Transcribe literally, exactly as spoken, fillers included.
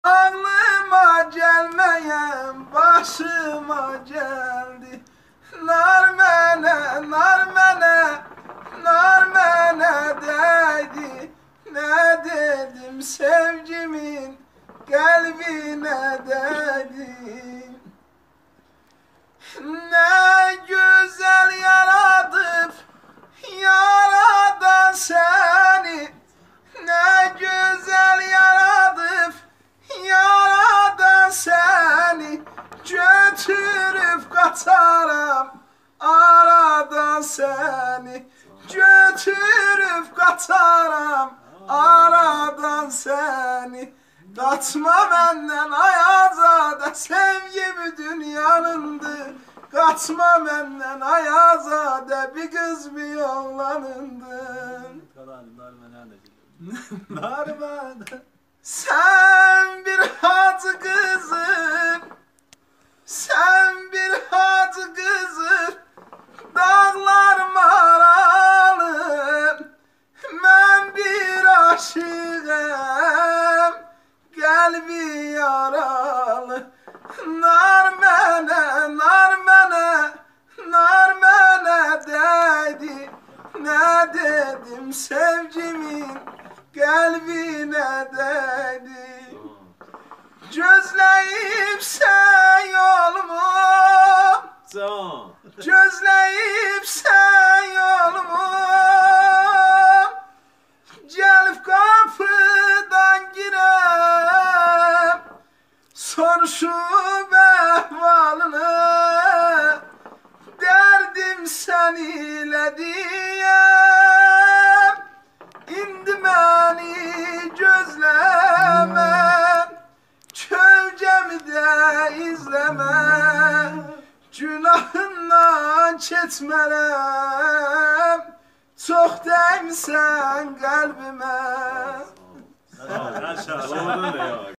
Ağlıma gelmeyen başıma geldi. Nar mene, nar mene, nar mene değdi. Ne dedim sevgimin kalbine değdi. Ne güzel yaradıp yaradan seni, ne güzel yaradıp yaradan seni, götürüp kaçaram aradan seni, götürüp kaçaram aradan seni. Kaçma benden Ayazade, sevgimi dünyanındı. Kaçma benden Ayazade, bir kız bir oğlanındı. Sen bir hacı kızım, sen bir hacı kızım, dağlar maralı, ben bir aşığım, kalbi yaralı. Nar mene, nar mene, nar mene değdi. Ne dedim sevgimin kalbine değdi. Gözleyip sen yolumu, gözleyip sen yolumu, gelip kapıdan girem, soruşup ehvalını, derdim sen ile diyem. İndi beni gözleme, kölgemi de izleme, günahından keçmərəm, çox dəymisən qəlbimə.